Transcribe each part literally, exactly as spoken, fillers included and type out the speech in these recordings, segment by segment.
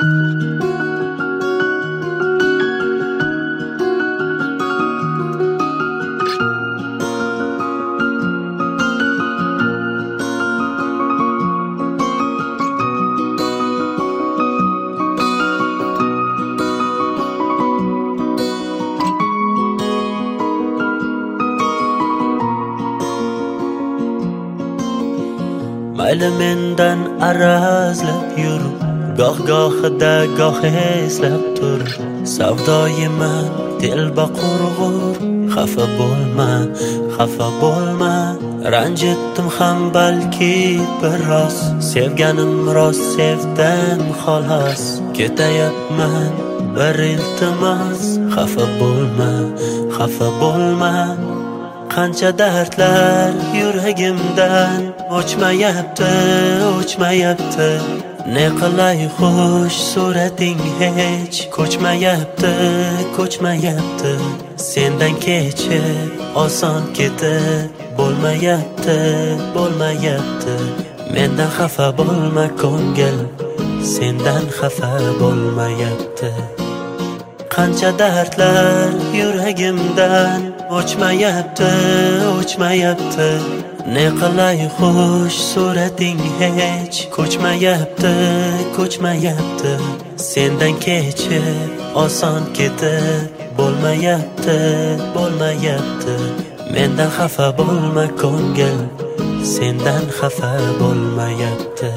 Mayli mendan arazlab yur, goh gohida goh eslab tur. Savdoyiman telba qurg'ur, xafa bo'lma, xafa bo'lma. Ranjitdim ham balki biroz, sevganim rost sevdan xolos. Ketayapman bir iltimos, xafa bo'lma, xafa bo'lma. Qancha dardlar yuragimdan o'chmayapti, o'chmayapti. Ne qilay xush surating hech ko'chmayapti, ko'chmayapti. Sendan kechib oson ketib bo'lmayapti, bo'lmayapti. Mendan xafa bo'lma ko'ngil, sendan xafa bo'lmayapti. Qancha dardlar yuragimdan o'chmayapti, o'chmayapti. Ne qilay xush surating hech ko'chmayapti, ko'chmayapti. Sendan kechib oson ketib bo'lmayapti, bo'lmayapti. Mendan xafa bo'lma ko'ngil, sendan xafa bo'lmayapti.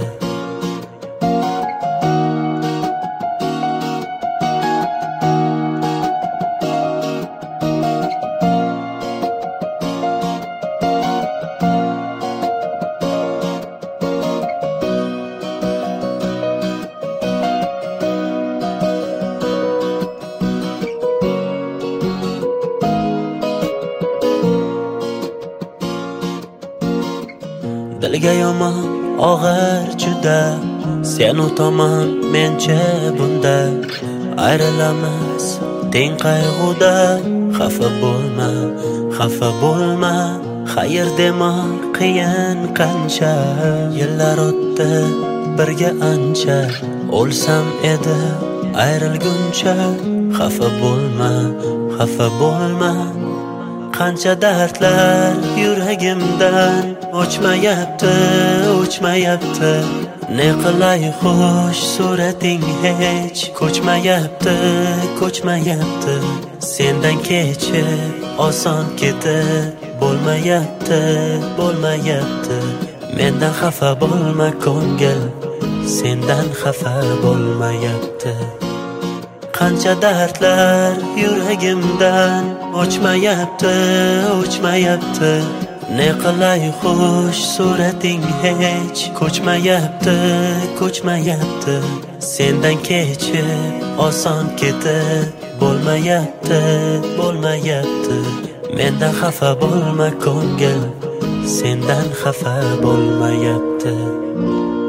Dilga yomon og'ir juda, sen u tomon mencha bunda. Ayrilamiz teng qayg'uda, xafa bo'lma, xafa bo'lma. Xayr dema qiyin qancha, yillar o'tdi birga ancha. O'lsam edi ayrilguncha, xafa bo'lma, xafa bo'lma. Qancha dardlar yuragimdan o'chmayapti, o'chmayapti. Ne qilay xush surating hech ko'chmayapti, ko'chmayapti. Sendan kechib oson ketib bo'lmayapti, bo'lmayapti. Mendan xafa bo'lma ko'ngil, sendan xafa bo'lmayapti. Qancha dardlar yuragimdan o'chmayapti, o'chmayapti. Ne qilay xush surating hech ko'chmayapti, ko'chmayapti. Sendan kechib oson ketib bo'lmayapti, bo'lmayapti. Mendan xafa bo'lma ko'ngil, sendan xafa bo'lmayapti.